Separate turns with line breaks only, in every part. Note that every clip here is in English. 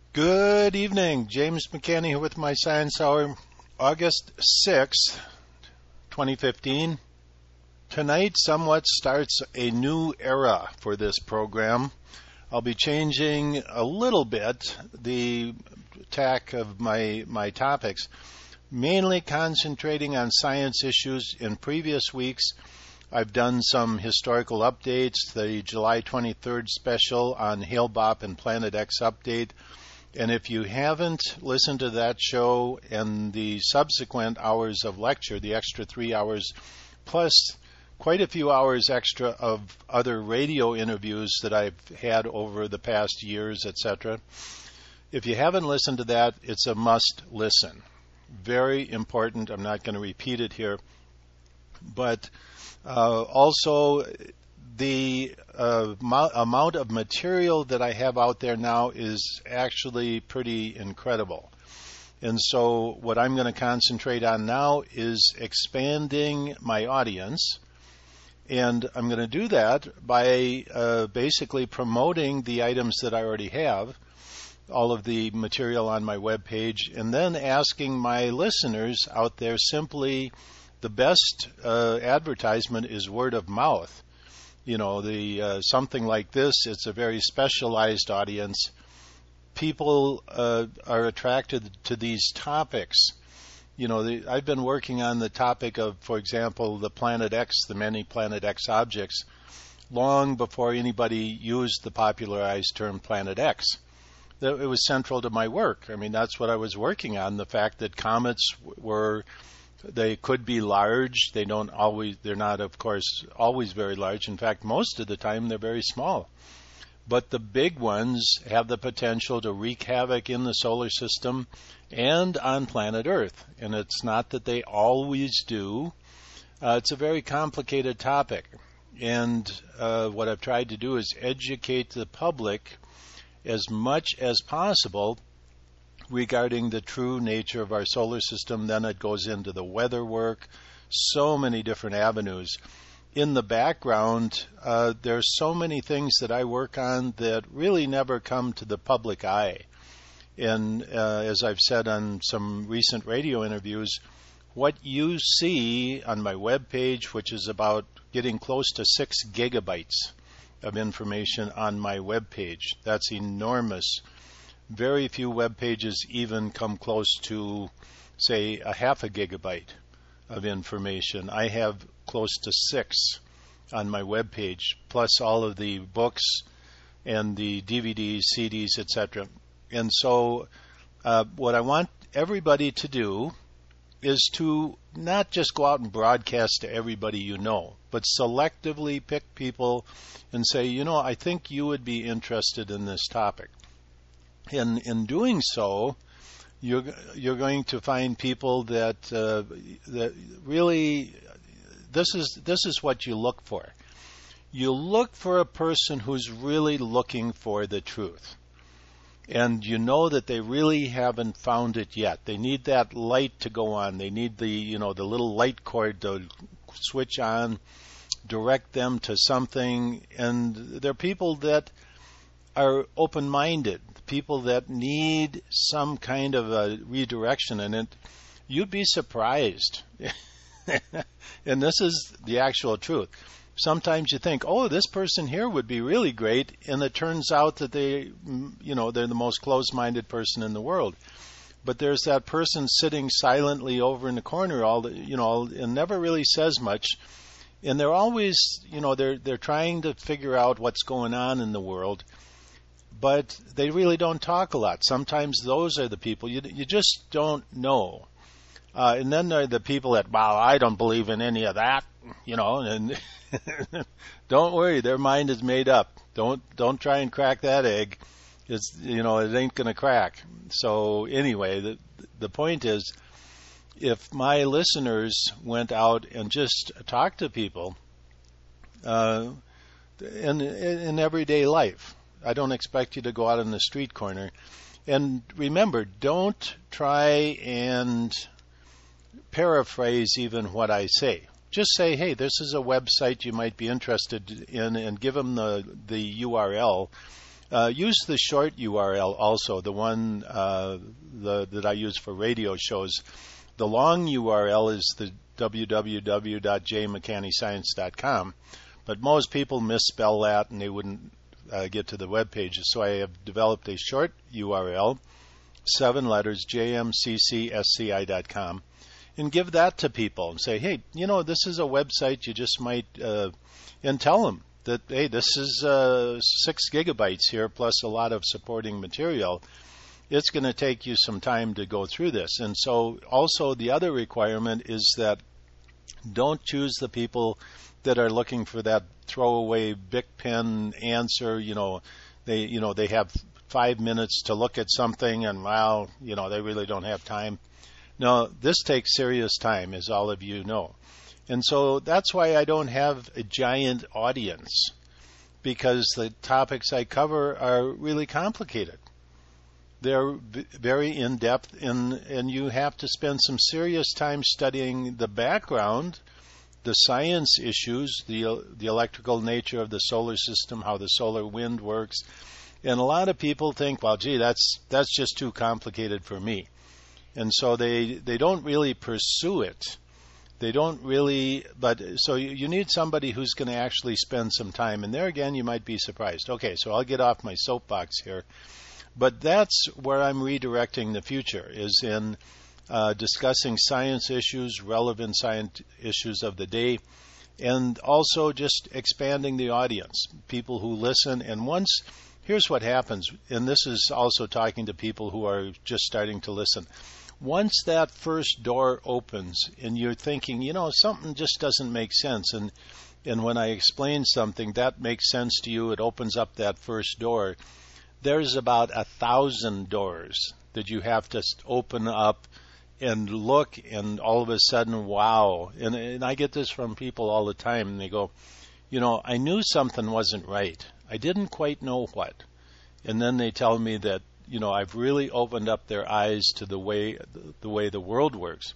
Good evening. James McCanny here with my Science Hour, August 6th, 2015. Tonight somewhat starts a new era for this program. I'll be changing a little bit the tack of my topics, mainly concentrating on science issues. In previous weeks, I've done some historical updates, the July 23rd special on Hale-Bopp and Planet X update. And if you haven't listened to that show and the subsequent hours of lecture, the extra 3 hours, plus quite a few hours extra of other radio interviews that I've had over the past years, etc., if you haven't listened to that, it's a must listen. Very important. I'm not going to repeat it here. But also, the amount of material that I have out there now is actually pretty incredible. And so what I'm going to concentrate on now is expanding my audience. And I'm going to do that by basically promoting the items that I already have, all of the material on my webpage, and then asking my listeners out there simply, the best advertisement is word of mouth. You know, something like this, it's a very specialized audience. People are attracted to these topics. You know, I've been working on the topic of, for example, the Planet X, the many Planet X objects, long before anybody used the popularized term Planet X. It was central to my work. I mean, that's what I was working on, the fact that comets they could be large. They're not, of course, always very large. In fact, most of the time they're very small. But the big ones have the potential to wreak havoc in the solar system and on planet Earth. And it's not that they always do. It's a very complicated topic. And what I've tried to do is educate the public as much as possible regarding the true nature of our solar system. Then it goes into the weather work, so many different avenues. In the background, there's so many things that I work on that really never come to the public eye. And as I've said on some recent radio interviews, what you see on my webpage, which is about getting close to 6 gigabytes of information on my webpage, that's enormous. Very few web pages even come close to, say, a half a gigabyte of information. I have close to 6 on my web page, plus all of the books and the DVDs, CDs, etc. And so what I want everybody to do is to not just go out and broadcast to everybody you know, but selectively pick people and say, you know, I think you would be interested in this topic. In doing so, you're going to find people that really this is what you look for. You look for a person who's really looking for the truth, and you know that they really haven't found it yet. They need that light to go on. They need the little light cord to switch on, direct them to something, and they're people that are open-minded, people that need some kind of a redirection, and you'd be surprised. And this is the actual truth. Sometimes you think, oh, this person here would be really great, and it turns out that they're the most closed-minded person in the world. But there's that person sitting silently over in the corner, and never really says much. And they're always, they're trying to figure out what's going on in the world, but they really don't talk a lot. Sometimes those are the people you just don't know. And then there are the people that, well, I don't believe in any of that, and don't worry, their mind is made up. Don't try and crack that egg. It's, it ain't going to crack. So anyway, the point is, if my listeners went out and just talked to people in everyday life, I don't expect you to go out on the street corner. And remember, don't try and paraphrase even what I say. Just say, hey, this is a website you might be interested in, and give them the URL. Use the short URL also, the one that I use for radio shows. The long URL is the www.jmcannyscience.com, but most people misspell that and they wouldn't get to the web pages. So I have developed a short URL, 7 letters, jmccsci.com, and give that to people and say, hey, this is a website you just might, and tell them that, hey, this is 6 gigabytes here plus a lot of supporting material. It's going to take you some time to go through this. And so also the other requirement is that don't choose the people that are looking for that throwaway Bic pen answer. They have 5 minutes to look at something and, wow, they really don't have time. No, this takes serious time, as all of you know. And so that's why I don't have a giant audience, because the topics I cover are really complicated. They're very in-depth, and you have to spend some serious time studying the background, the science issues, the electrical nature of the solar system, how the solar wind works. And a lot of people think, well, gee, that's just too complicated for me. And so they don't really pursue it. They don't really, so you need somebody who's going to actually spend some time. And there again, you might be surprised. Okay, so I'll get off my soapbox here. But that's where I'm redirecting the future, is in discussing science issues, relevant science issues of the day, and also just expanding the audience, people who listen. And here's what happens, and this is also talking to people who are just starting to listen. Once that first door opens and you're thinking, something just doesn't make sense, and when I explain something that makes sense to you, it opens up that first door. There's about 1,000 doors that you have to open up and look, and all of a sudden, wow. And I get this from people all the time, and they go, I knew something wasn't right. I didn't quite know what. And then they tell me that, I've really opened up their eyes to the way the world works.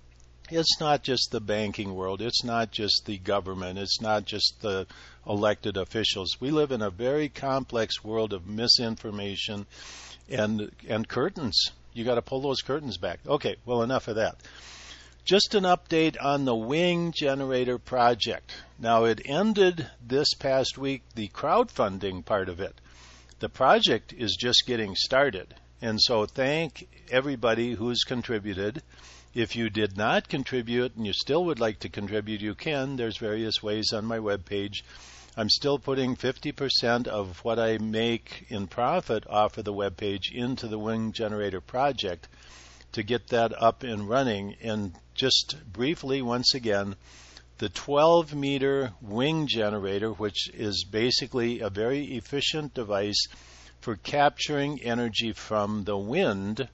It's not just the banking world. It's not just the government. It's not just the elected officials. We live in a very complex world of misinformation and curtains. You got to pull those curtains back. Okay, well, enough of that. Just an update on the Wing Generator project. Now, it ended this past week, the crowdfunding part of it. The project is just getting started. And so thank everybody who's contributed. If you did not contribute and you still would like to contribute, you can. There's various ways on my webpage. I'm still putting 50% of what I make in profit off of the webpage into the Wing Generator project to get that up and running. And just briefly, once again, the 12-meter wing generator, which is basically a very efficient device for capturing energy from the wind,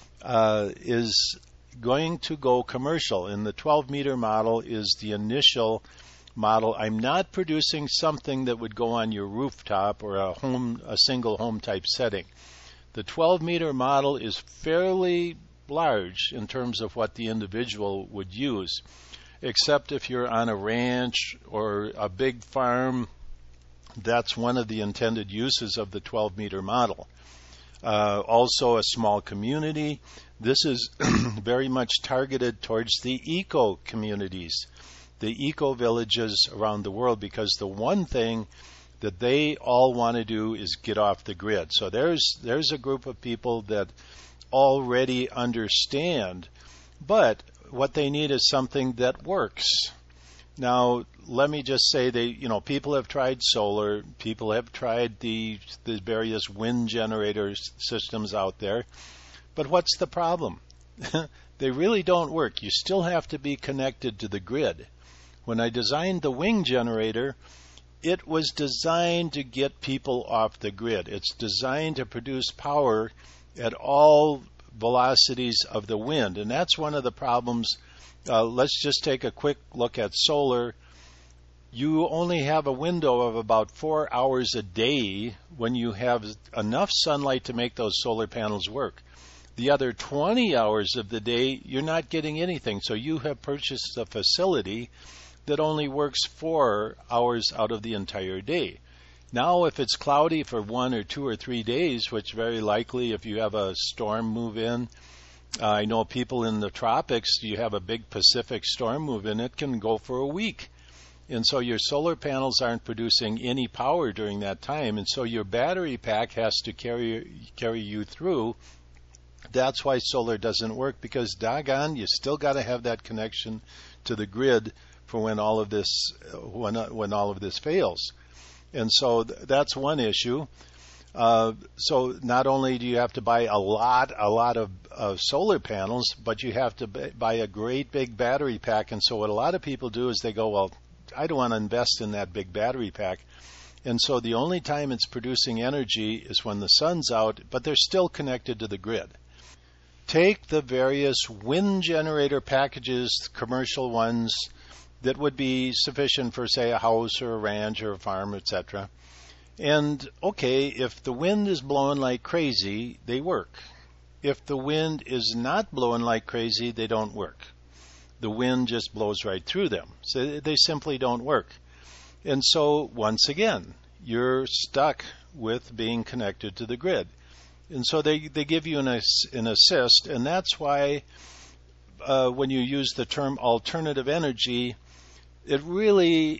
is going to go commercial. And the 12-meter model is the initial model. I'm not producing something that would go on your rooftop or a single home type setting. The 12-meter model is fairly large in terms of what the individual would use, except if you're on a ranch or a big farm. That's one of the intended uses of the 12-meter model. Also a small community. This is very much targeted towards the eco communities, the eco villages around the world, because the one thing that they all want to do is get off the grid. So there's a group of people that already understand, but what they need is something that works. Now, let me just say people have tried solar, people have tried the various wind generator systems out there, but what's the problem? They really don't work. You still have to be connected to the grid. When I designed the wing generator, it was designed to get people off the grid. It's designed to produce power at all velocities of the wind, and that's one of the problems. Let's just take a quick look at solar. You only have a window of about 4 hours a day when you have enough sunlight to make those solar panels work. The other 20 hours of the day, you're not getting anything. So you have purchased a facility that only works 4 hours out of the entire day. Now, if it's cloudy for 1 or 2 or 3 days, which very likely if you have a storm move in, I know people in the tropics, you have a big Pacific storm move in, it can go for a week. And so your solar panels aren't producing any power during that time, and so your battery pack has to carry you through. That's why solar doesn't work, because doggone, you still got to have that connection to the grid for when all of this fails. And so that's one issue. So not only do you have to buy a lot of solar panels, but you have to buy a great big battery pack. And so what a lot of people do is they go, well, I don't want to invest in that big battery pack. And so the only time it's producing energy is when the sun's out, but they're still connected to the grid. Take the various wind generator packages, commercial ones, that would be sufficient for, say, a house or a ranch or a farm, etc. And, okay, if the wind is blowing like crazy, they work. If the wind is not blowing like crazy, they don't work. The wind just blows right through them. So they simply don't work. And so, once again, you're stuck with being connected to the grid. And so they give you an assist, and that's why when you use the term alternative energy, it really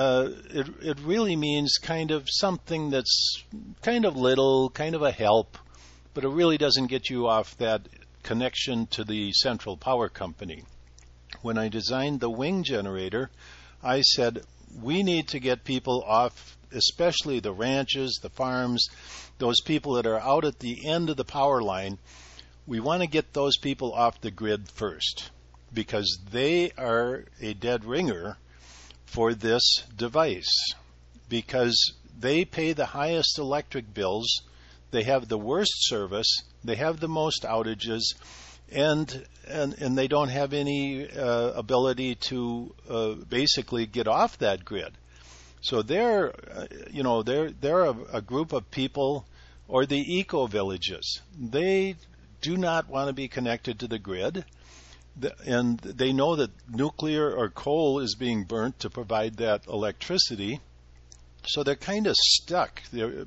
means kind of something that's kind of little, kind of a help, but it really doesn't get you off that connection to the central power company. When I designed the wing generator, I said we need to get people off, especially the ranches, the farms, those people that are out at the end of the power line. We want to get those people off the grid first, because they are a dead ringer for this device, because they pay the highest electric bills, they have the worst service, they have the most outages, and they don't have any ability to basically get off that grid. So they're a group of people, or the eco villages. They do not want to be connected to the grid, and they know that nuclear or coal is being burnt to provide that electricity. So they're kind of stuck.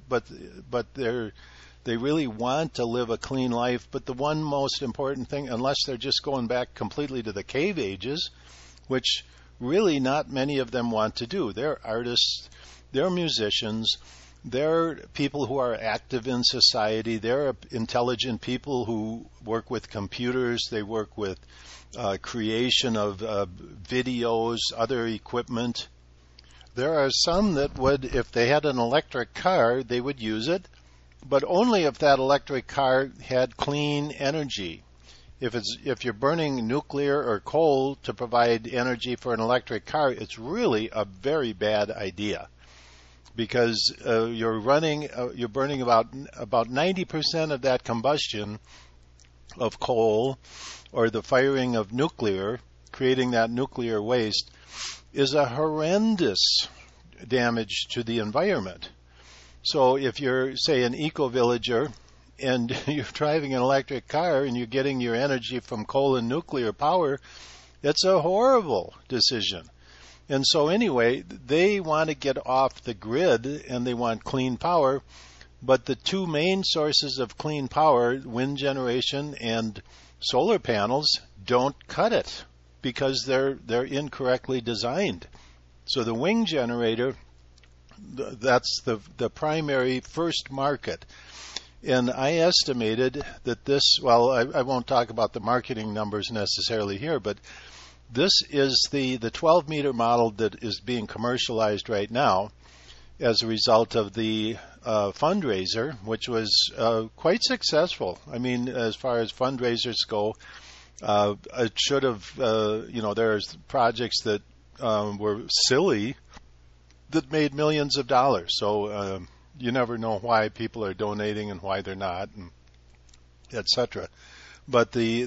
They really want to live a clean life. But the one most important thing, unless they're just going back completely to the cave ages, which really not many of them want to do. They're artists, they're musicians, they're people who are active in society, they're intelligent people who work with computers, they work with creation of videos, other equipment. There are some that would, if they had an electric car, they would use it, but only if that electric car had clean energy. If you're burning nuclear or coal to provide energy for an electric car, it's really a very bad idea, because you're burning about 90% of that combustion of coal or the firing of nuclear, creating that nuclear waste, is a horrendous damage to the environment. So if you're, say, an eco-villager and you're driving an electric car and you're getting your energy from coal and nuclear power, it's a horrible decision. And so anyway, they want to get off the grid and they want clean power, but the two main sources of clean power, wind generation and solar panels, don't cut it because they're incorrectly designed. So the wing generator, that's the primary first market. And I estimated that this, well, I won't talk about the marketing numbers necessarily here, but this is the 12-meter model that is being commercialized right now as a result of the fundraiser, which was quite successful. I mean, as far as fundraisers go, it should have, there's projects that were silly that made millions of dollars. So you never know why people are donating and why they're not, and etc. But this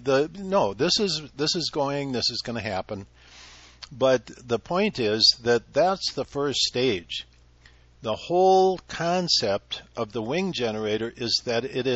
is going to happen. But the point is that that's the first stage. The whole concept of the wing generator is that it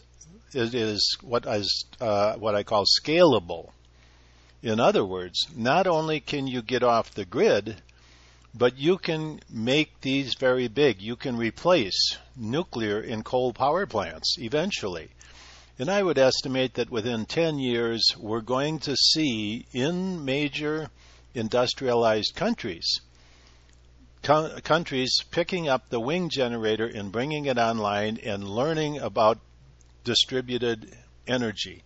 is what I call scalable. In other words, not only can you get off the grid, But you can make these very big. You can replace nuclear in coal power plants eventually. And I would estimate that within 10 years, we're going to see in major industrialized countries, countries picking up the wing generator and bringing it online and learning about distributed energy,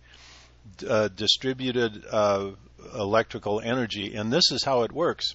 distributed electrical energy. And this is how it works.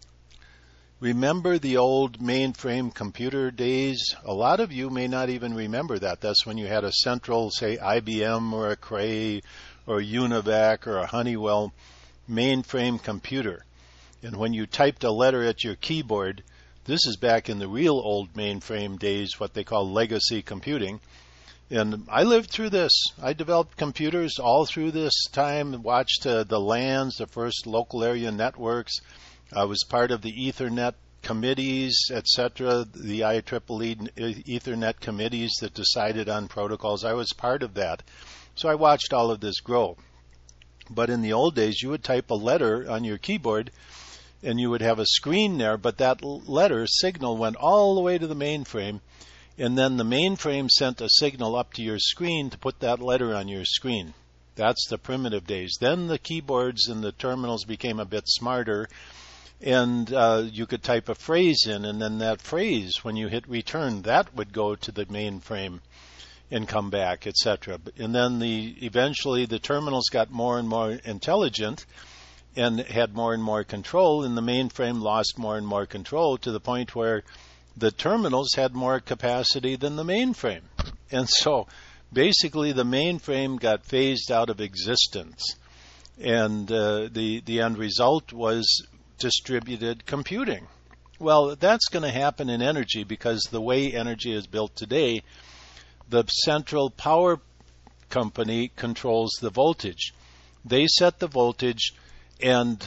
Remember the old mainframe computer days? A lot of you may not even remember that. That's when you had a central, say, IBM or a Cray or a Univac or a Honeywell mainframe computer. And when you typed a letter at your keyboard, this is back in the real old mainframe days, what they call legacy computing. And I lived through this. I developed computers all through this time, watched the LANs, the first local area networks. I was part of the Ethernet committees, etc., the IEEE Ethernet committees that decided on protocols. I was part of that. So I watched all of this grow. But in the old days, you would type a letter on your keyboard, and you would have a screen there, but that letter signal went all the way to the mainframe, and then the mainframe sent a signal up to your screen to put that letter on your screen. That's the primitive days. Then the keyboards and the terminals became a bit smarter, and you could type a phrase in, and then that phrase, when you hit return, that would go to the mainframe and come back, etc. And then eventually the terminals got more and more intelligent and had more and more control, and the mainframe lost more and more control to the point where the terminals had more capacity than the mainframe. And so basically the mainframe got phased out of existence, and the end result was distributed computing. Well, that's going to happen in energy because the way energy is built today, the central power company controls the voltage. They set the voltage, and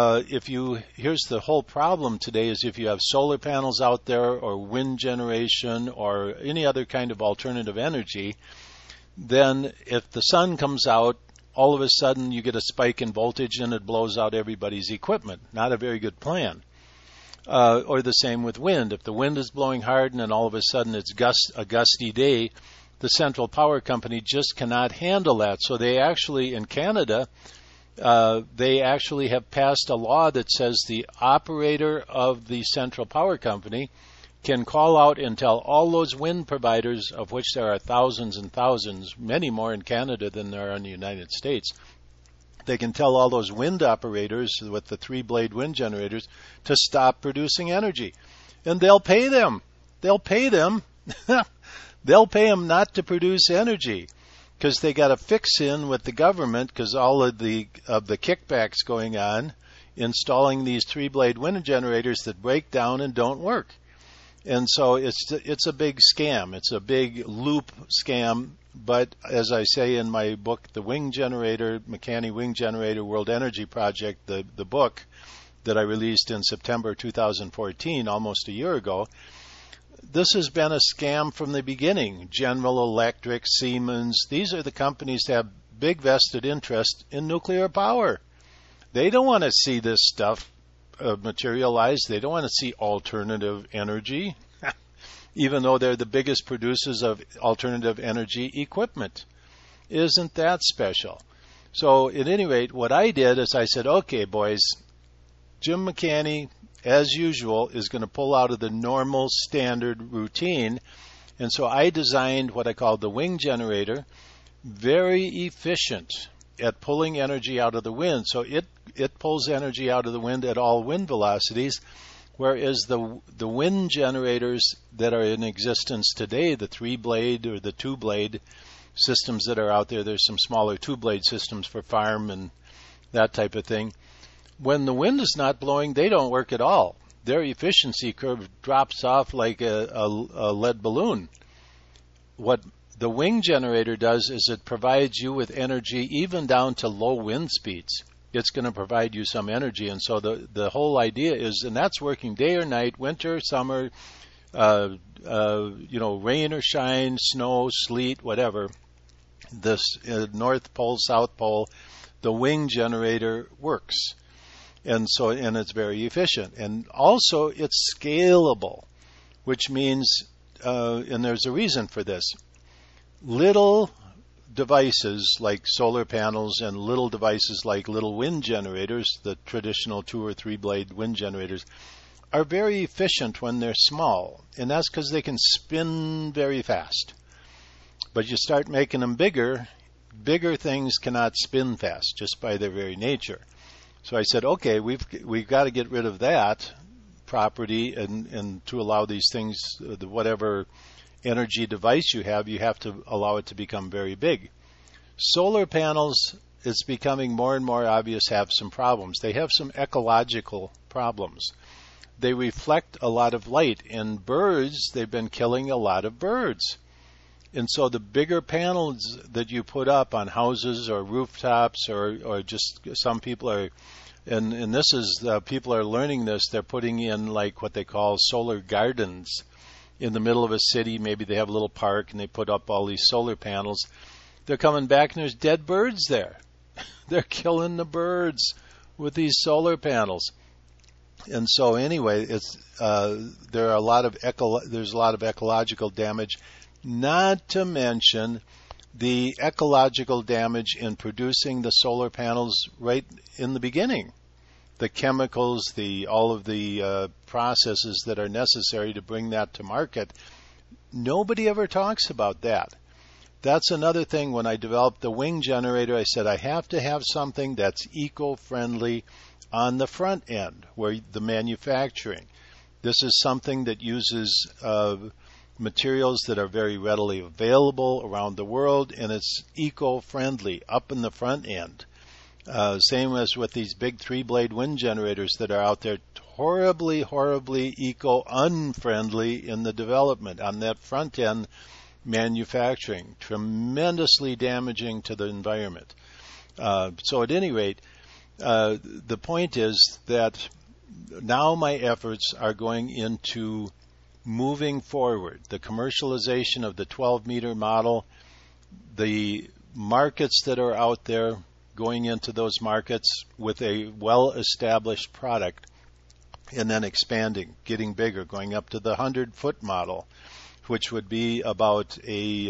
here's the whole problem today is if you have solar panels out there or wind generation or any other kind of alternative energy, then if the sun comes out, all of a sudden you get a spike in voltage and it blows out everybody's equipment. Not a very good plan. Or the same with wind. If the wind is blowing hard and then all of a sudden it's a gusty day, the central power company just cannot handle that. So they actually, in Canada, they actually have passed a law that says the operator of the central power company can call out and tell all those wind providers, of which there are thousands and thousands, many more in Canada than there are in the United States. They can tell all those wind operators with the 3-blade wind generators to stop producing energy. And they'll pay them. They'll pay them. They'll pay them not to produce energy because they got a fix in with the government because all of the kickbacks going on, installing these 3-blade wind generators that break down and don't work. And so it's a big scam. It's a big loop scam. But as I say in my book, The Wing Generator, McCanney Wing Generator World Energy Project, the book that I released in September 2014, almost a year ago, this has been a scam from the beginning. General Electric, Siemens, these are the companies that have big vested interest in nuclear power. They don't want to see this stuff materialize. They don't want to see alternative energy, even though they're the biggest producers of alternative energy equipment. Isn't that special? So at any rate, what I did is I said, okay, boys, Jim McCanney, as usual, is going to pull out of the normal standard routine. And so I designed what I call the wing generator, very efficient at pulling energy out of the wind. So it pulls energy out of the wind at all wind velocities, whereas the wind generators that are in existence today, the 3-blade or the 2-blade systems that are out there, there's some smaller 2-blade systems for farm and that type of thing. When the wind is not blowing, they don't work at all. Their efficiency curve drops off like a lead balloon. What the wing generator does is it provides you with energy even down to low wind speeds. It's going to provide you some energy. And so the whole idea is, and that's working day or night, winter, summer, rain or shine, snow, sleet, whatever. This North Pole, South Pole, the wing generator works. and it's very efficient. And also it's scalable, which means, and there's a reason for this, little devices like solar panels and little devices like little wind generators, the traditional 2 or 3 blade wind generators, are very efficient when they're small. And that's because they can spin very fast. But you start making them bigger things cannot spin fast just by their very nature. So I said, okay, we've got to get rid of that property and to allow these things, whatever energy device you have to allow it to become very big. Solar panels, it's becoming more and more obvious, have some problems. They have some ecological problems. They reflect a lot of light. And birds, they've been killing a lot of birds. And so the bigger panels that you put up on houses or rooftops or just some people are, and this is, people are learning this, they're putting in like what they call solar gardens in the middle of a city. Maybe they have a little park and they put up all these solar panels. They're coming back and there's dead birds there. They're killing the birds with these solar panels. And so anyway, there's a lot of ecological damage. Not to mention the ecological damage in producing the solar panels right in the beginning. The chemicals, all of the processes that are necessary to bring that to market. Nobody ever talks about that. That's another thing. When I developed the wing generator, I said I have to have something that's eco-friendly on the front end, where the manufacturing. This is something that uses materials that are very readily available around the world, and it's eco-friendly up in the front end. Same as with these big 3-blade wind generators that are out there, horribly, horribly eco-unfriendly in the development on that front end manufacturing, tremendously damaging to the environment. So at any rate, the point is that now my efforts are going into moving forward, the commercialization of the 12-meter model, the markets that are out there, going into those markets with a well-established product, and then expanding, getting bigger, going up to the 100-foot model, which would be about a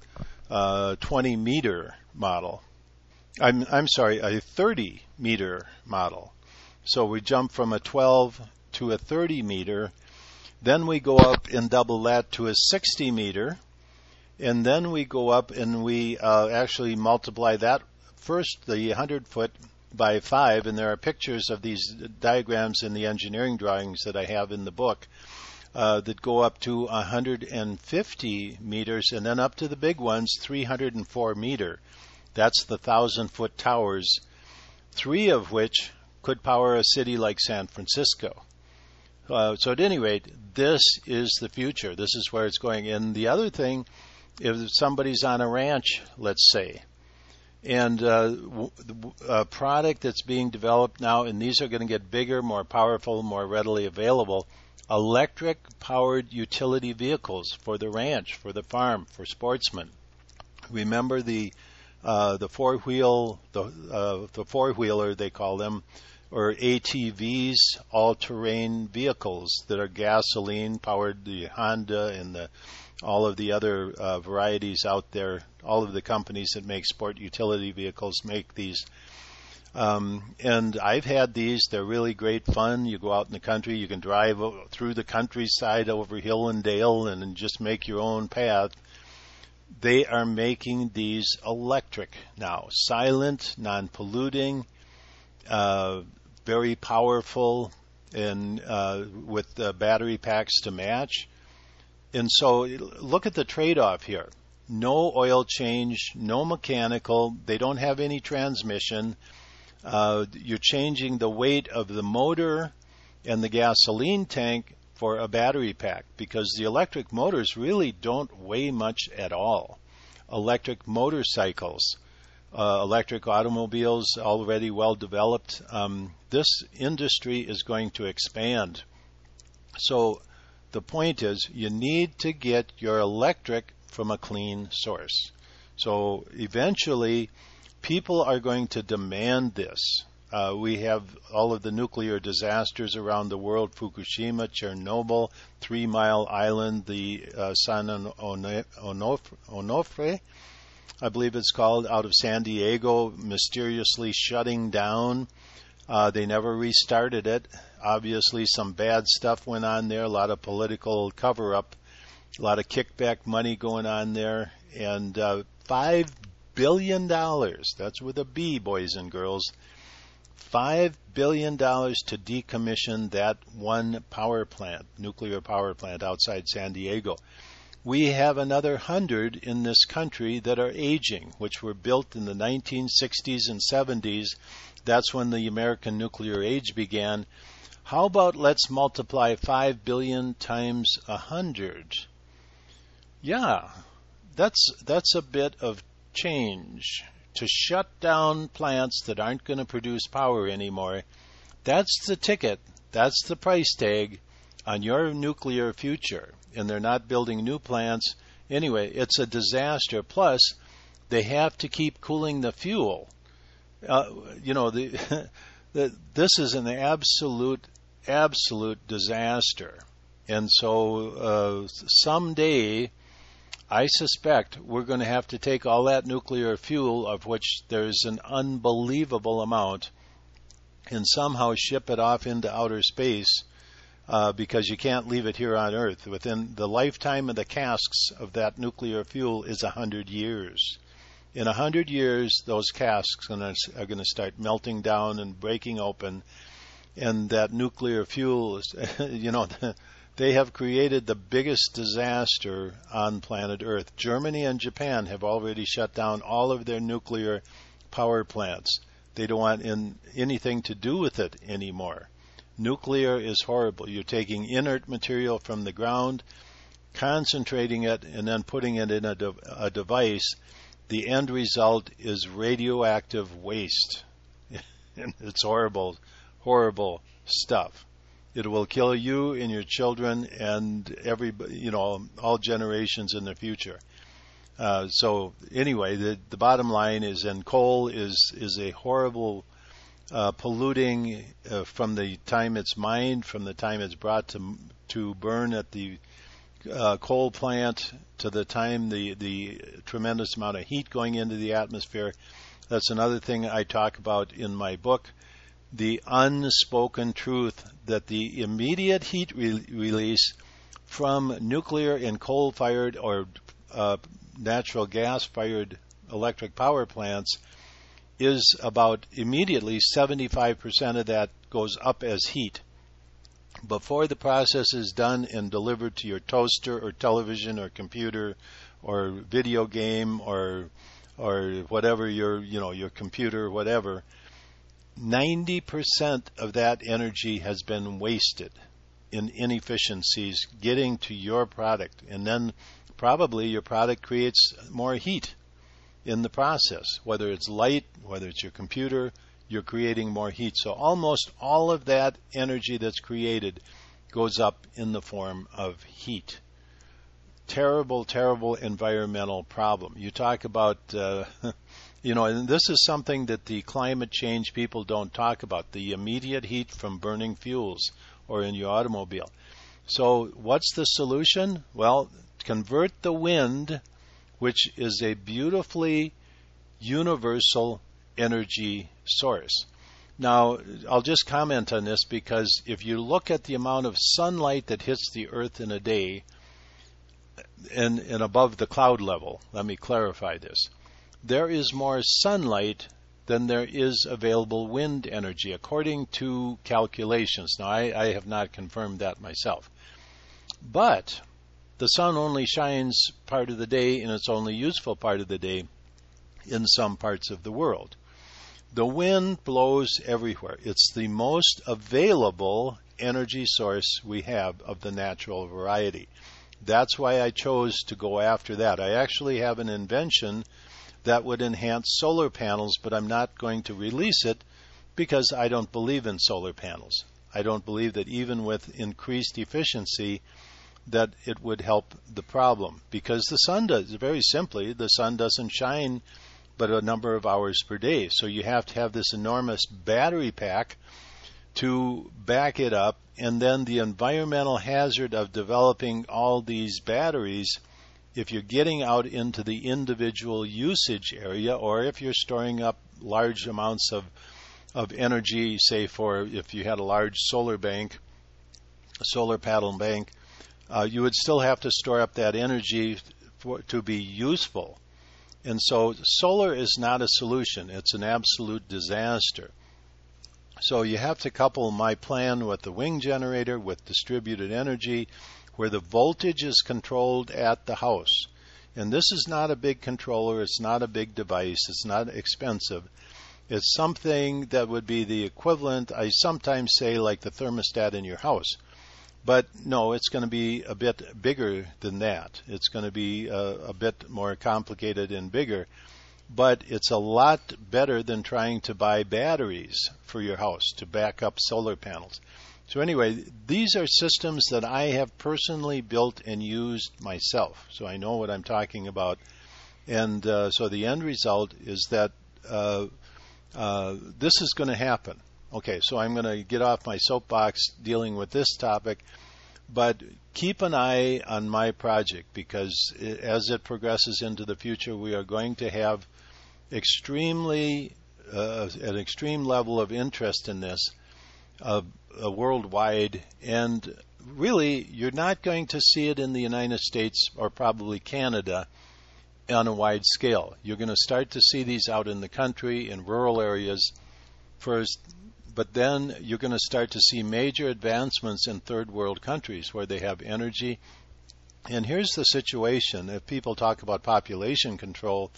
20-meter model. I'm sorry, a 30-meter model. So we jump from a 12 to a 30-meter. Then we go up and double that to a 60-meter, and then we go up and we actually multiply that first, the 100-foot, by 5, and there are pictures of these diagrams in the engineering drawings that I have in the book that go up to 150 meters, and then up to the big ones, 304 meter. That's the 1,000-foot towers, 3 of which could power a city like San Francisco. So at any rate, this is the future. This is where it's going. And the other thing, if somebody's on a ranch, let's say, and a product that's being developed now, and these are going to get bigger, more powerful, more readily available, electric-powered utility vehicles for the ranch, for the farm, for sportsmen. Remember the four-wheeler, they call them, or ATVs, all-terrain vehicles that are gasoline-powered, the Honda and all of the other varieties out there. All of the companies that make sport utility vehicles make these. And I've had these. They're really great fun. You go out in the country. You can drive through the countryside over hill and dale and just make your own path. They are making these electric now. Silent, non-polluting, very powerful, and with battery packs to match. And so look at the trade-off here. No oil change, no mechanical. They don't have any transmission. You're changing the weight of the motor and the gasoline tank for a battery pack, because the electric motors really don't weigh much at all. Electric motorcycles, electric automobiles, already well developed. This industry is going to expand. So the point is, you need to get your electric from a clean source. So eventually, people are going to demand this. We have all of the nuclear disasters around the world: Fukushima, Chernobyl, 3 Mile Island, the San Onofre, I believe it's called, out of San Diego, mysteriously shutting down. They never restarted it. Obviously, some bad stuff went on there, a lot of political cover-up, a lot of kickback money going on there, and $5 billion, that's with a B, boys and girls, $5 billion to decommission that one power plant, nuclear power plant outside San Diego. We have another 100 in this country that are aging, which were built in the 1960s and 70s. That's when the American nuclear age began. How about let's multiply 5 billion times 100? Yeah, that's a bit of change. To shut down plants that aren't going to produce power anymore, that's the ticket, that's the price tag on your nuclear future. And they're not building new plants. Anyway, it's a disaster. Plus, they have to keep cooling the fuel. This is an absolute disaster. And so someday, I suspect we're going to have to take all that nuclear fuel, of which there's an unbelievable amount, and somehow ship it off into outer space, because you can't leave it here on Earth. Within the lifetime of the casks of that nuclear fuel is 100 years. In 100 years, those casks are going to start melting down and breaking open, and that nuclear fuel is, they have created the biggest disaster on planet Earth. Germany and Japan have already shut down all of their nuclear power plants. They don't want anything to do with it anymore. Nuclear is horrible. You're taking inert material from the ground, concentrating it, and then putting it in a device. The end result is radioactive waste. It's horrible, horrible stuff. It will kill you and your children and everybody, all generations in the future. So anyway, the bottom line is, and coal is a horrible polluting from the time it's mined, from the time it's brought to burn at the coal plant, to the time the tremendous amount of heat going into the atmosphere. That's another thing I talk about in my book. The unspoken truth that the immediate heat release from nuclear and coal-fired or natural gas-fired electric power plants is about immediately 75% of that goes up as heat. Before the process is done and delivered to your toaster or television or computer or video game or whatever your computer, whatever, 90% of that energy has been wasted in inefficiencies getting to your product. And then probably your product creates more heat in the process. Whether it's light, whether it's your computer, you're creating more heat. So almost all of that energy that's created goes up in the form of heat. Terrible, terrible environmental problem. You talk about and this is something that the climate change people don't talk about, the immediate heat from burning fuels or in your automobile. So what's the solution? Well, convert the wind, which is a beautifully universal energy source. Now, I'll just comment on this because if you look at the amount of sunlight that hits the earth in a day and above the cloud level, let me clarify this. There is more sunlight than there is available wind energy, according to calculations. Now, I have not confirmed that myself. But the sun only shines part of the day, and it's only useful part of the day in some parts of the world. The wind blows everywhere. It's the most available energy source we have of the natural variety. That's why I chose to go after that. I actually have an invention that would enhance solar panels, but I'm not going to release it because I don't believe in solar panels. I don't believe that even with increased efficiency that it would help the problem, because the sun does, very simply, the sun doesn't shine but a number of hours per day. So you have to have this enormous battery pack to back it up, and then the environmental hazard of developing all these batteries, if you're getting out into the individual usage area, or if you're storing up large amounts of energy, say for if you had a large solar panel bank, you would still have to store up that energy to be useful. And so solar is not a solution. It's an absolute disaster. So you have to couple my plan with the wing generator with distributed energy, where the voltage is controlled at the house. And this is not a big controller. It's not a big device. It's not expensive. It's something that would be the equivalent, I sometimes say, like the thermostat in your house. But no, it's going to be a bit bigger than that. It's going to be a bit more complicated and bigger. But it's a lot better than trying to buy batteries for your house to back up solar panels. So anyway, these are systems that I have personally built and used myself. So I know what I'm talking about. And so the end result is that this is going to happen. Okay, so I'm going to get off my soapbox dealing with this topic, but keep an eye on my project, because as it progresses into the future, we are going to have an extreme level of interest in this worldwide, and really you're not going to see it in the United States or probably Canada on a wide scale. You're going to start to see these out in the country, in rural areas first, but then you're going to start to see major advancements in third world countries where they have energy. And here's the situation. If people talk about population control,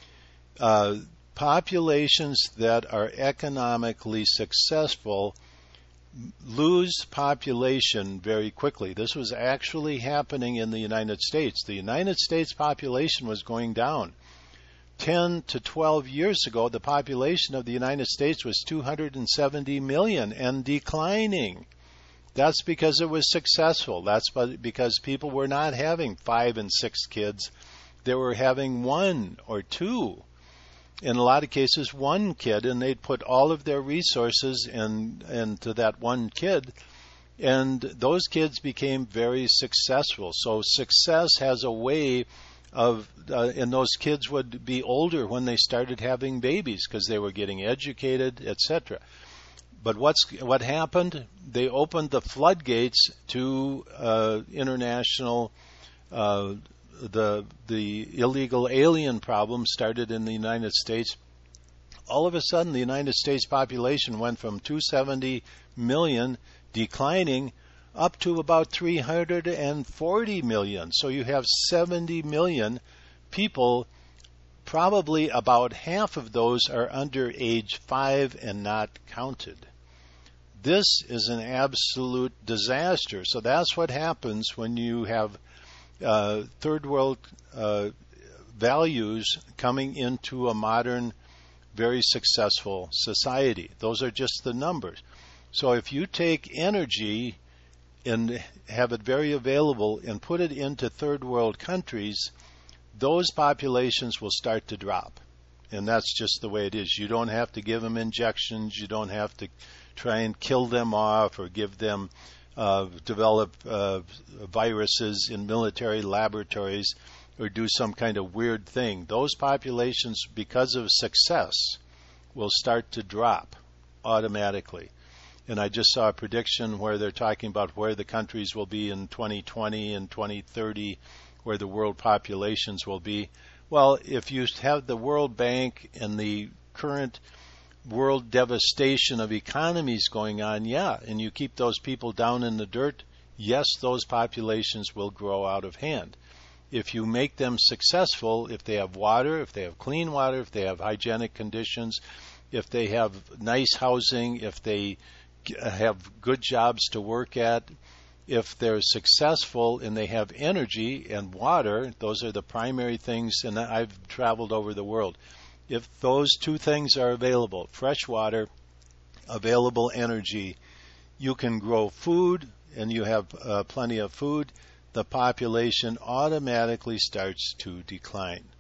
populations that are economically successful lose population very quickly. This was actually happening in the United States. The United States population was going down. 10 to 12 years ago, the population of the United States was 270 million and declining. That's because it was successful. That's because people were not having 5 and 6 kids. They were having 1 or 2. In a lot of cases, 1 kid, and they'd put all of their resources into that 1 kid, and those kids became very successful. So success has a way of, and those kids would be older when they started having babies because they were getting educated, etc. But what happened? They opened the floodgates to international. The illegal alien problem started in the United States. All of a sudden, the United States population went from 270 million declining up to about 340 million. So you have 70 million people. Probably about half of those are under age 5 and not counted. This is an absolute disaster. So that's what happens when you have third world values coming into a modern, very successful society. Those are just the numbers. So if you take energy and have it very available and put it into third world countries, those populations will start to drop. And that's just the way it is. You don't have to give them injections. You don't have to try and kill them off or give them develop viruses in military laboratories or do some kind of weird thing. Those populations, because of success, will start to drop automatically. And I just saw a prediction where they're talking about where the countries will be in 2020 and 2030, where the world populations will be. Well, if you have the World Bank and the current world devastation of economies going on, yeah, and you keep those people down in the dirt, yes, those populations will grow out of hand. If you make them successful, if they have water, if they have clean water, if they have hygienic conditions, if they have nice housing, if they have good jobs to work at, if they're successful and they have energy and water, those are the primary things, and I've traveled over the world. If those 2 things are available, fresh water, available energy, you can grow food and you have plenty of food, the population automatically starts to decline.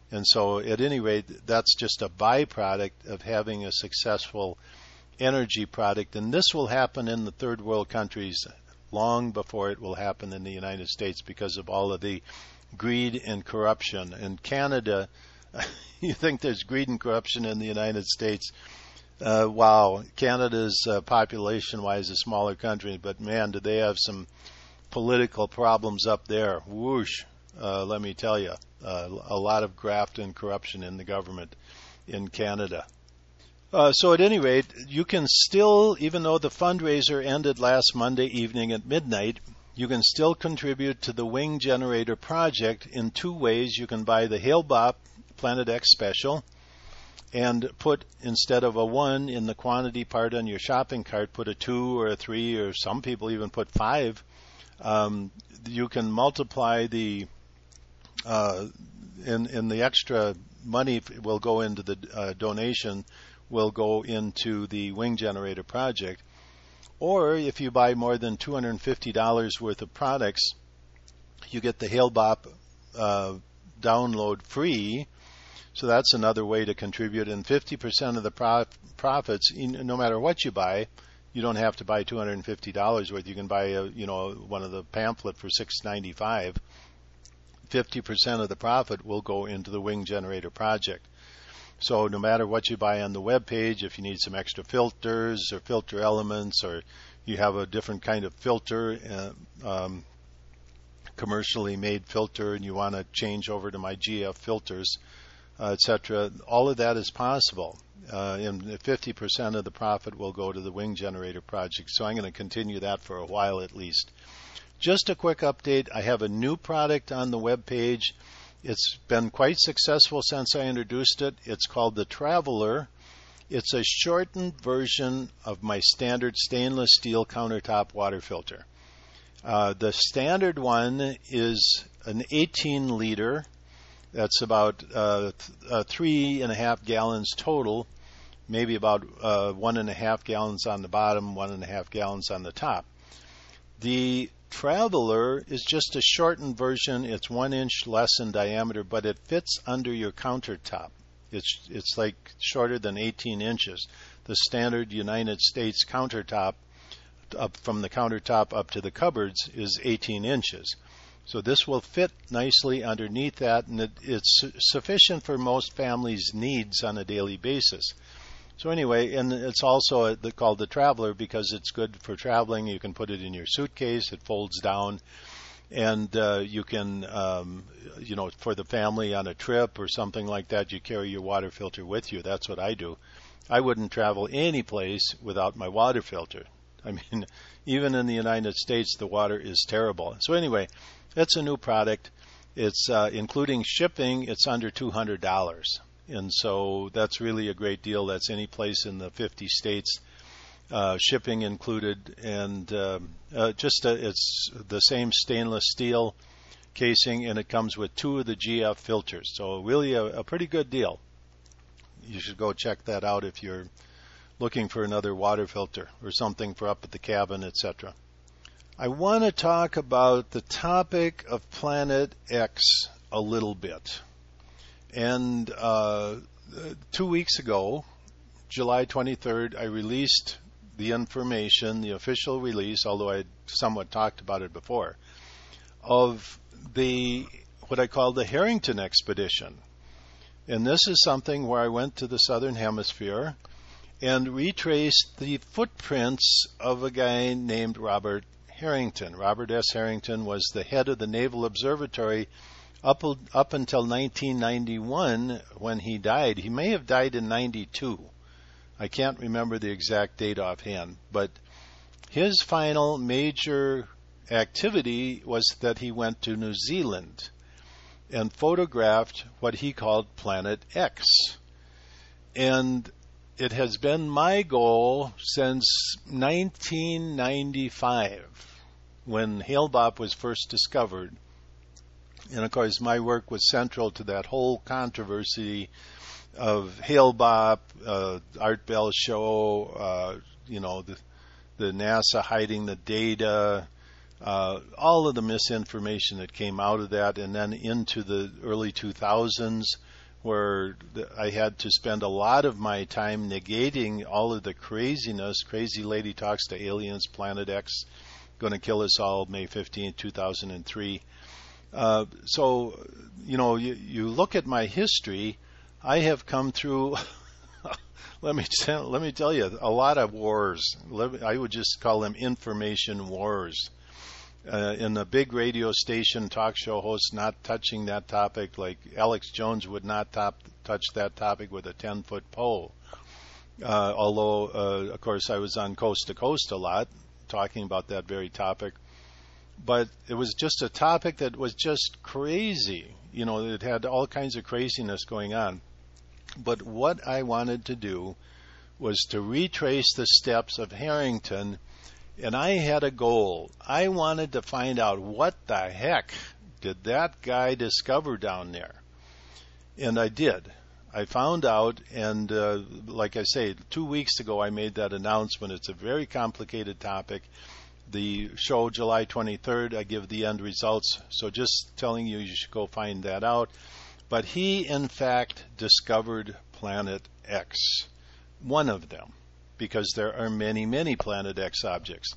And so at any rate, that's just a byproduct of having a successful energy product. And this will happen in the third world countries long before it will happen in the United States because of all of the greed and corruption. In Canada, you think there's greed and corruption in the United States. Wow, Canada's population-wise a smaller country, but man, do they have some political problems up there. Whoosh, let me tell you. A lot of graft and corruption in the government in Canada. So at any rate, you can still, even though the fundraiser ended last Monday evening at midnight, you can still contribute to the Wing Generator project in two ways. You can buy the Hale-Bopp Planet X special and put, instead of a 1 in the quantity part on your shopping cart, put a 2 or a 3, or some people even put 5. You can multiply the in the extra money will go into the donation will go into the Wing Generator project. Or if you buy more than $250 worth of products, you get the Hale-Bopp download free. So that's another way to contribute. And 50% of the profits, no matter what you buy, you don't have to buy $250 worth. You can buy one of the pamphlet for $6.95. 50% of the profit will go into the Wing Generator project. So no matter what you buy on the web page, if you need some extra filters or filter elements, or you have a different kind of filter, commercially made filter, and you want to change over to my GF filters, etc., all of that is possible. And 50% of the profit will go to the Wing Generator project. So I'm going to continue that for a while at least. Just a quick update. I have a new product on the web page. It's been quite successful since I introduced it. It's called the Traveler. It's a shortened version of my standard stainless steel countertop water filter. The standard one is an 18 liter. That's about 3.5 gallons total, maybe about 1.5 gallons on the bottom, 1.5 gallons on the top. The Traveler is just a shortened version. It's 1 inch less in diameter, but it fits under your countertop. It's like shorter than 18 inches. The standard United States countertop, up from the countertop up to the cupboards, is 18 inches. So this will fit nicely underneath that, and it's sufficient for most families' needs on a daily basis. So anyway, and it's also called the Traveler because it's good for traveling. You can put it in your suitcase. It folds down, and you can, for the family on a trip or something like that, you carry your water filter with you. That's what I do. I wouldn't travel any place without my water filter. I mean, even in the United States, the water is terrible. So anyway, it's a new product. It's including shipping, it's under $200. And so that's really a great deal. That's any place in the 50 states, shipping included. And it's the same stainless steel casing, and it comes with 2 of the GF filters. So really a pretty good deal. You should go check that out if you're looking for another water filter or something for up at the cabin, etc. I want to talk about the topic of Planet X a little bit. And 2 weeks ago, July 23rd, I released the information, the official release, although I somewhat talked about it before, of what I call the Harrington expedition. And this is something where I went to the southern hemisphere and retraced the footprints of a guy named Robert Harrington. Robert S. Harrington was the head of the Naval Observatory up until 1991 when he died. He may have died in 92. I can't remember the exact date offhand, but his final major activity was that he went to New Zealand and photographed what he called Planet X. And it has been my goal since 1995, when Hale-Bopp was first discovered. And of course, my work was central to that whole controversy of Hale-Bopp, Art Bell show, the NASA hiding the data, all of the misinformation that came out of that, and then into the early 2000s where I had to spend a lot of my time negating all of the craziness. Crazy lady talks to aliens, Planet X, going to kill us all, May 15th, 2003. So, you look at my history, I have come through, let me tell you, a lot of wars. I would just call them information wars. In a big radio station, talk show host not touching that topic, like Alex Jones would not touch that topic with a 10-foot pole. Although, of course, I was on Coast to Coast a lot, talking about that very topic. But it was just a topic that was just crazy. It had all kinds of craziness going on. But what I wanted to do was to retrace the steps of Harrington, and I had a goal. I wanted to find out what the heck did that guy discover down there. And I did. I found out, and like I say, 2 weeks ago I made that announcement. It's a very complicated topic. The show, July 23rd, I give the end results. So just telling you should go find that out. But he, in fact, discovered Planet X, one of them, because there are many, many Planet X objects.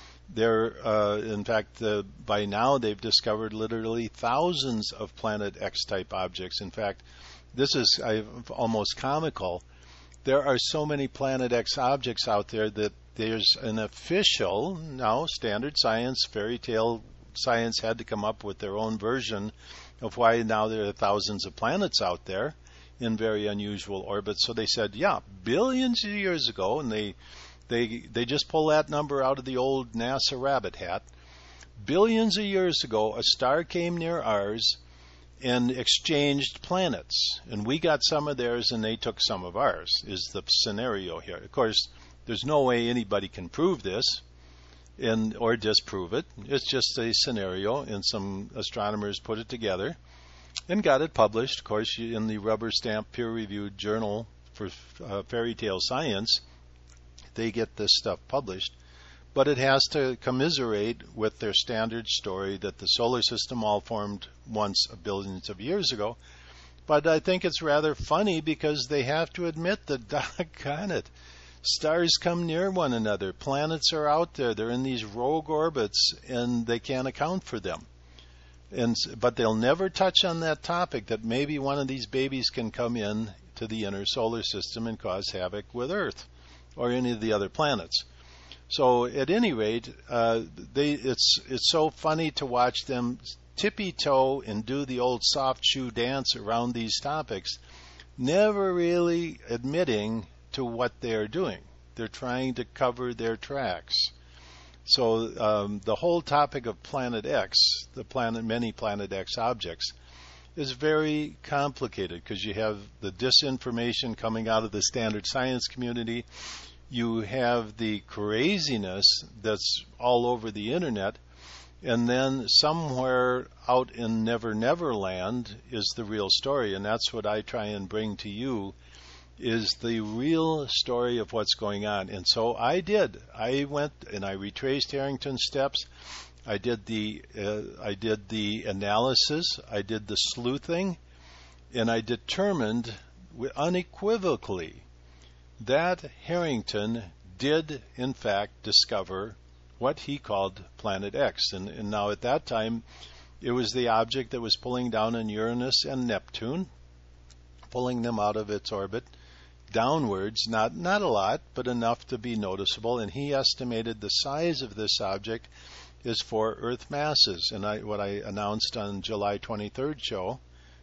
In fact, by now they've discovered literally thousands of Planet X type objects. In fact, this is almost comical. There are so many Planet X objects out there that there's an official, now standard science, fairy tale science had to come up with their own version of why now there are thousands of planets out there in very unusual orbits. So they said, yeah, billions of years ago, and they just pull that number out of the old NASA rabbit hat. Billions of years ago, a star came near ours and exchanged planets. And we got some of theirs and they took some of ours, is the scenario here. Of course, there's no way anybody can prove this or disprove it. It's just a scenario, and some astronomers put it together and got it published. Of course, in the rubber stamp peer-reviewed journal for fairy tale science, they get this stuff published. But it has to commiserate with their standard story that the solar system all formed once billions of years ago. But I think it's rather funny because they have to admit that, doggone it, stars come near one another. Planets are out there. They're in these rogue orbits, and they can't account for them. But they'll never touch on that topic that maybe one of these babies can come in to the inner solar system and cause havoc with Earth or any of the other planets. So at any rate, it's so funny to watch them tippy-toe and do the old soft shoe dance around these topics, never really admitting to what they're doing. They're trying to cover their tracks. So the whole topic of Planet X, many Planet X objects, is very complicated because you have the disinformation coming out of the standard science community. You have the craziness that's all over the internet, and then somewhere out in Never Never Land is the real story, and that's what I try and bring to you, is the real story of what's going on. And so I did. I went and I retraced Harrington's steps. I did the analysis. I did the sleuthing, and I determined unequivocally that Harrington did, in fact, discover what he called Planet X. And now at that time, it was the object that was pulling down on Uranus and Neptune, pulling them out of its orbit downwards, not a lot, but enough to be noticeable. And he estimated the size of this object is 4 Earth masses. And what I announced on July 23rd show,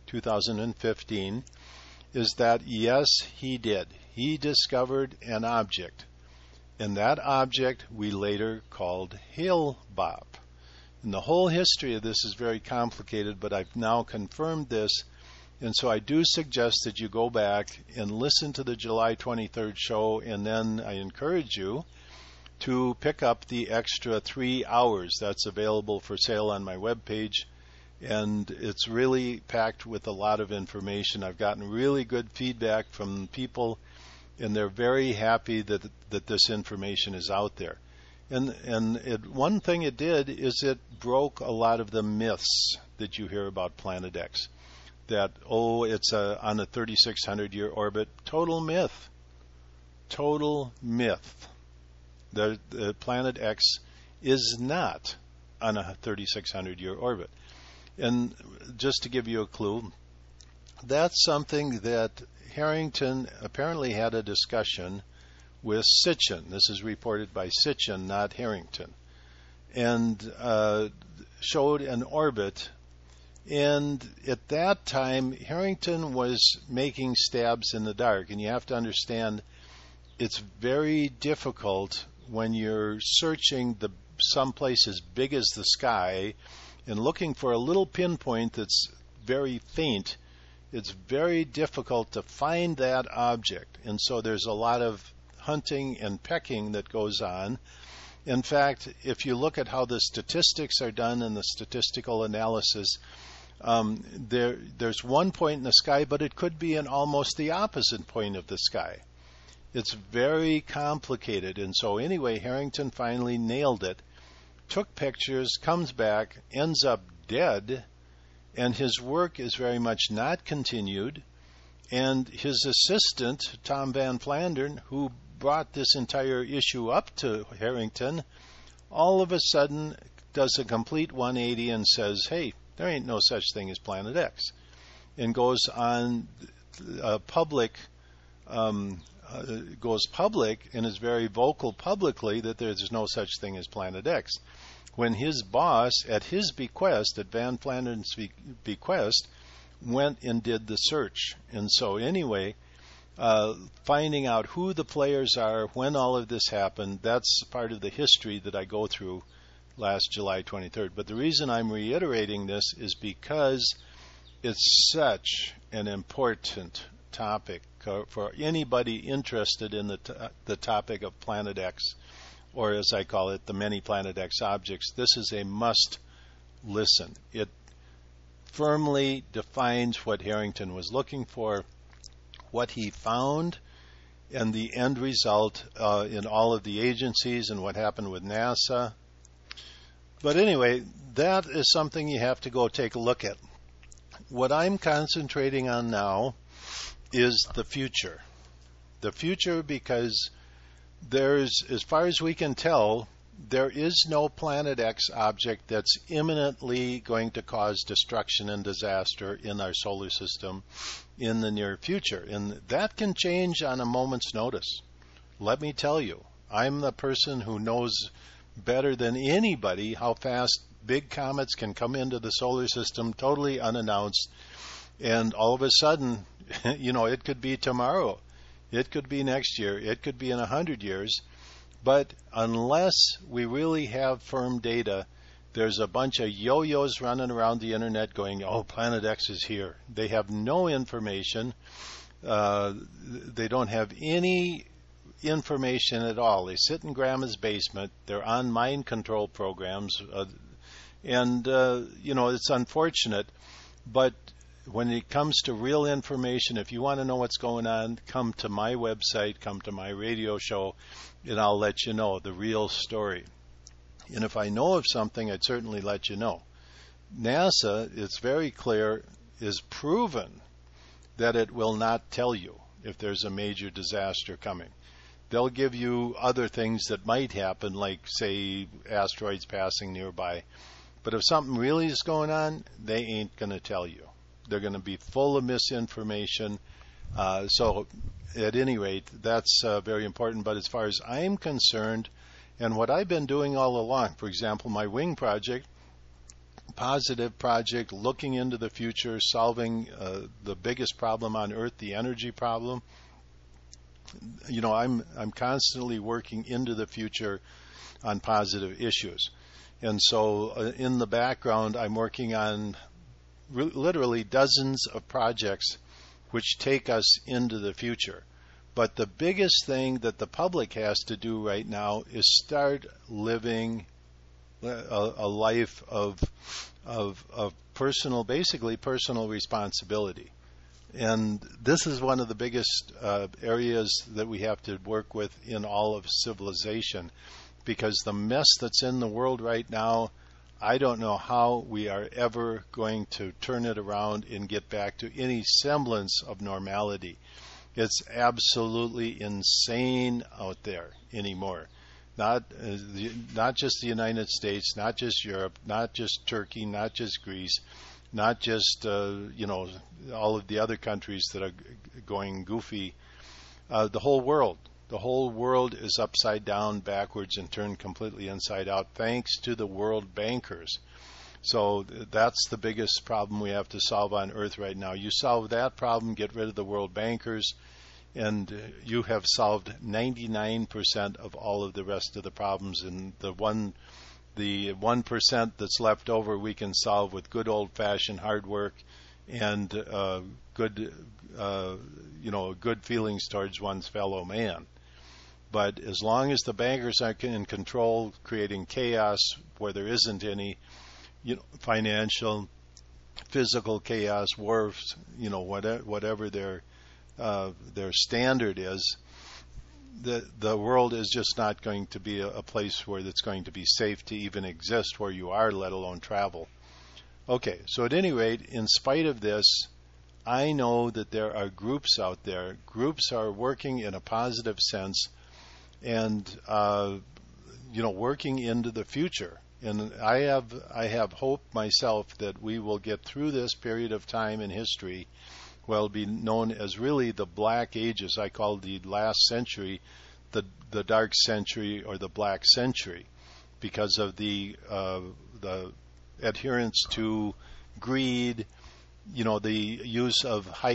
2015, is that, yes, he did. He discovered an object. And that object we later called Hale-Bopp. And the whole history of this is very complicated, but I've now confirmed this. And so I do suggest that you go back and listen to the July 23rd show, and then I encourage you to pick up the extra 3 hours that's available for sale on my webpage. And it's really packed with a lot of information. I've gotten really good feedback from people, and they're very happy that this information is out there. And one thing it did is it broke a lot of the myths that you hear about Planet X. that, it's on a 3,600-year orbit. Total myth. Total myth. The planet X is not on a 3,600-year orbit. And just to give you a clue, that's something that Harrington apparently had a discussion with Sitchin. This is reported by Sitchin, not Harrington. And showed an orbit. And at that time, Harrington was making stabs in the dark. And you have to understand, it's very difficult when you're searching someplace as big as the sky and looking for a little pinpoint that's very faint. It's very difficult to find that object. And so there's a lot of hunting and pecking that goes on. In fact, if you look at how the statistics are done and the statistical analysis, there's one point in the sky, but it could be in almost the opposite point of the sky. It's very complicated. And so anyway, Harrington finally nailed it, took pictures, comes back, ends up dead, and his work is very much not continued. And his assistant, Tom Van Flandern, who brought this entire issue up to Harrington, all of a sudden does a complete 180 and says, hey, there ain't no such thing as Planet X, and goes on public and is very vocal publicly that there's no such thing as Planet X. When his boss, at his bequest, at Van Flandern's bequest, went and did the search. And so anyway, finding out who the players are, when all of this happened, that's part of the history that I go through last July 23rd. But the reason I'm reiterating this is because it's such an important topic for anybody interested in the topic of Planet X, or as I call it, the many Planet X objects. This is a must listen. It firmly defines what Harrington was looking for, what he found, and the end result in all of the agencies and what happened with NASA. But anyway, that is something you have to go take a look at. What I'm concentrating on now is the future. The future, because there's, as far as we can tell, there is no Planet X object that's imminently going to cause destruction and disaster in our solar system in the near future. And that can change on a moment's notice. Let me tell you, I'm the person who knows better than anybody how fast big comets can come into the solar system totally unannounced. And all of a sudden, it could be tomorrow. It could be next year. It could be in 100 years. But unless we really have firm data, there's a bunch of yo-yos running around the internet going, Planet X is here. They have no information. They don't have any information at all. They sit in Grandma's basement. They're on mind control programs. It's unfortunate. But when it comes to real information, if you want to know what's going on, come to my website, come to my radio show, and I'll let you know the real story. And if I know of something, I'd certainly let you know. NASA, it's very clear, is proven that it will not tell you if there's a major disaster coming. They'll give you other things that might happen, like, say, asteroids passing nearby. But if something really is going on, they ain't going to tell you. They're going to be full of misinformation. So at any rate, that's very important. But as far as I'm concerned, and what I've been doing all along, for example, my WING project, positive project, looking into the future, solving the biggest problem on Earth, the energy problem. I'm constantly working into the future on positive issues. And so in the background, I'm working on literally dozens of projects which take us into the future. But the biggest thing that the public has to do right now is start living a life of basically personal responsibility. And this is one of the biggest areas that we have to work with in all of civilization, because the mess that's in the world right now, I don't know how we are ever going to turn it around and get back to any semblance of normality. It's absolutely insane out there anymore. Not just the United States, not just Europe, not just Turkey, not just Greece, not just all of the other countries that are going goofy. The whole world. The whole world is upside down, backwards, and turned completely inside out, thanks to the world bankers. So that's the biggest problem we have to solve on Earth right now. You solve that problem, get rid of the world bankers, and you have solved 99% of all of the rest of the problems. And the 1% that's left over, we can solve with good old-fashioned hard work and good feelings towards one's fellow man. But as long as the bankers are in control, creating chaos where there isn't any, financial, physical chaos, wars, whatever their standard is, the world is just not going to be a place where it's going to be safe to even exist where you are, let alone travel. Okay, so at any rate, in spite of this, I know that there are groups out there. Groups are working in a positive sense and working into the future. And I have hope myself that we will get through this period of time in history, will be known as really the Black Ages. I call the last century the Dark Century or the Black Century, because of the adherence to greed, the use of high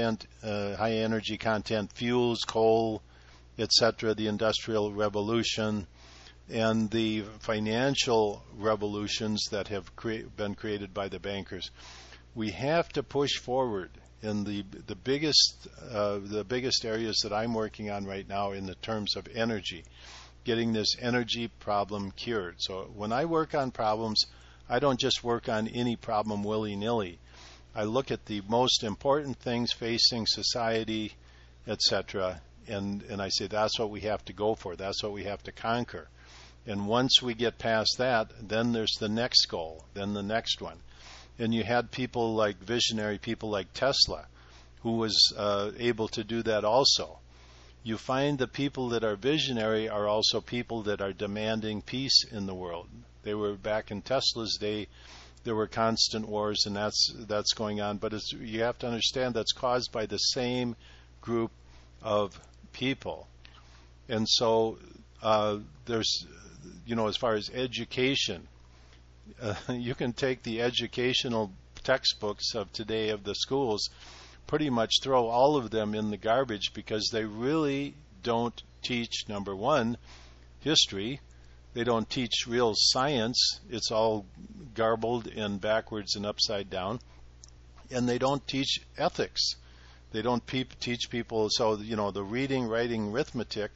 energy content fuels, coal, etc., the Industrial Revolution, and the financial revolutions that have been created by the bankers. We have to push forward. And the biggest areas that I'm working on right now in the terms of energy, getting this energy problem cured. So when I work on problems, I don't just work on any problem willy-nilly. I look at the most important things facing society, etc., and I say that's what we have to go for. That's what we have to conquer. And once we get past that, then there's the next goal, then the next one. And you had visionary people like Tesla, who was able to do that also. You find the people that are visionary are also people that are demanding peace in the world. They were back in Tesla's day. There were constant wars, and that's going on. But you have to understand that's caused by the same group of people. And so there's, as far as education, you can take the educational textbooks of today of the schools, pretty much throw all of them in the garbage, because they really don't teach, number one, history. They don't teach real science. It's all garbled and backwards and upside down. And they don't teach ethics. They don't teach people. So, the reading, writing, arithmetic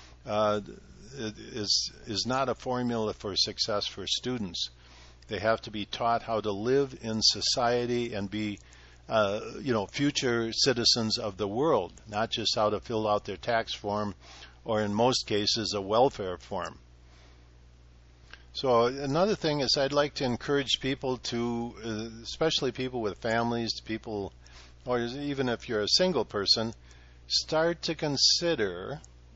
is not a formula for success for students. They have to be taught how to live in society and be, future citizens of the world, not just how to fill out their tax form or, in most cases, a welfare form. So another thing is I'd like to encourage people to, especially people with families, people, or even if you're a single person, start to consider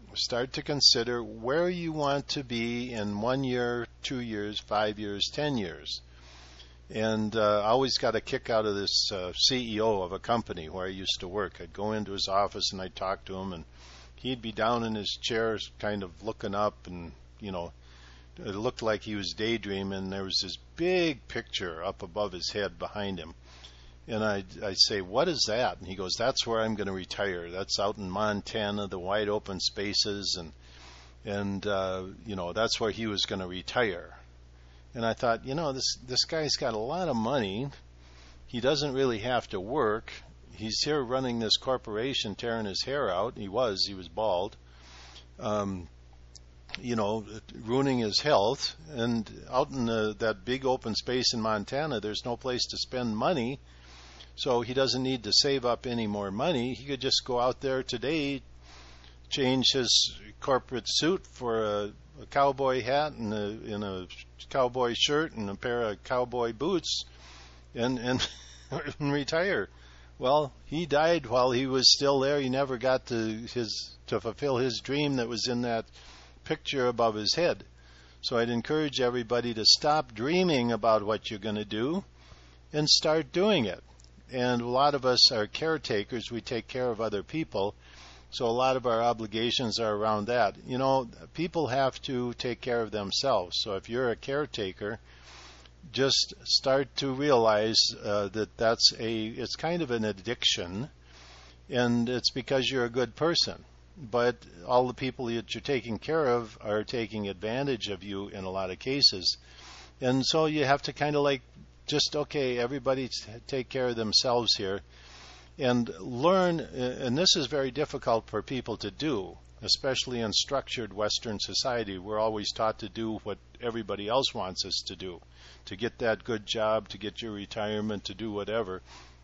where you want to be in 1 year, 2 years, 5 years, 10 years. And I always got a kick out of this CEO of a company where I used to work. I'd go into his office and I'd talk to him, and he'd be down in his chair kind of looking up, and, it looked like he was daydreaming. There was this big picture up above his head behind him. And I'd say, what is that? And he goes, that's where I'm going to retire. That's out in Montana, the wide open spaces, and that's where he was going to retire. And I thought, this guy's got a lot of money. He doesn't really have to work. He's here running this corporation, tearing his hair out. He was bald. Ruining his health. And out in that big open space in Montana, there's no place to spend money. So he doesn't need to save up any more money. He could just go out there today, change his corporate suit for a cowboy hat and a cowboy shirt and a pair of cowboy boots and retire. Well, he died while he was still there. He never got to fulfill his dream that was in that picture above his head. So I'd encourage everybody to stop dreaming about what you're going to do and start doing it. And a lot of us are caretakers. We take care of other people. So a lot of our obligations are around that. You know, people have to take care of themselves. So if you're a caretaker, just start to realize that it's kind of an addiction, and it's because you're a good person. But all the people that you're taking care of are taking advantage of you in a lot of cases. And so you have to kind of like okay, everybody take care of themselves here and learn, and this is very difficult for people to do, especially in structured Western society. We're always taught to do what everybody else wants us to do, to get that good job, to get your retirement, to do whatever.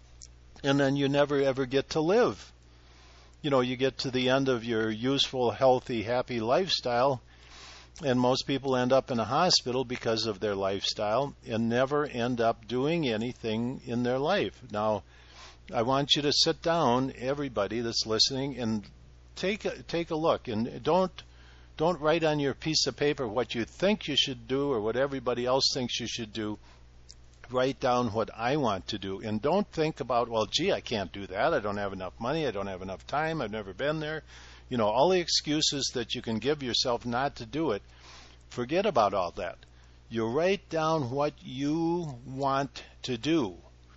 And then you never ever get to live. You know, you get to the end of your useful, healthy, happy lifestyle, and most people end up in a hospital because of their lifestyle and never end up doing anything in their life. Now, I want you to sit down, everybody that's listening, and take a look. And don't write on your piece of paper what you think you should do or what everybody else thinks you should do. Write down what I want to do. And don't think about, well, gee, I can't do that. I don't have enough money. I don't have enough time. I've never been there. You know, all the excuses that you can give yourself not to do it. Forget about all that. You write down what you want to do.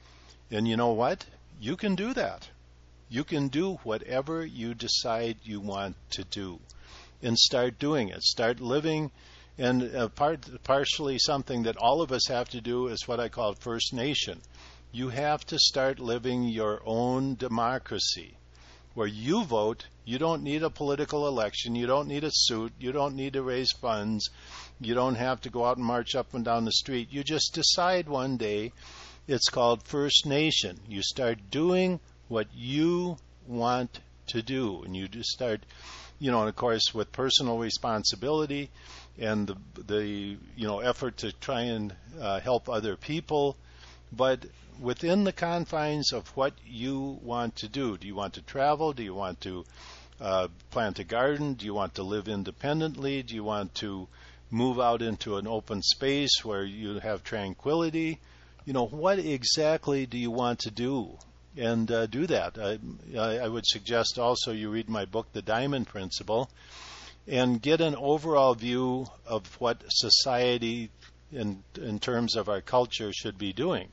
And you know what? You can do that. You can do whatever you decide you want to do. And start doing it. Start living. And partially something that all of us have to do is what I call First Nation. You have to start living your own democracy, where you vote. You don't need a political election. You don't need a suit. You don't need to raise funds. You don't have to go out and march up and down the street. You just decide one day. It's called First Nation. You start doing what you want to do. And you just start, you know, and of course with personal responsibility and the effort to try and help other people, but within the confines of what you want to do. Do you want to travel? Do you want to plant a garden? Do you want to live independently? Do you want to move out into an open space where you have tranquility? You know, what exactly do you want to do? And do that. I would suggest also you read my book, The Diamond Principle, and get an overall view of what society in terms of our culture should be doing.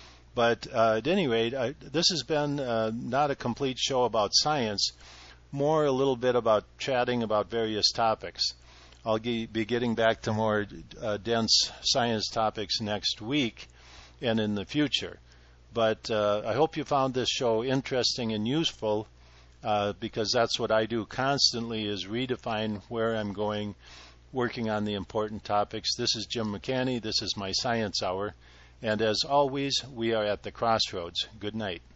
But at any rate, this has been not a complete show about science, more a little bit about chatting about various topics. I'll be getting back to more dense science topics next week and in the future. But I hope you found this show interesting and useful, because that's what I do constantly, is redefine where I'm going, working on the important topics. This is Jim McCanny. This is my Science Hour. And as always, we are at the crossroads. Good night.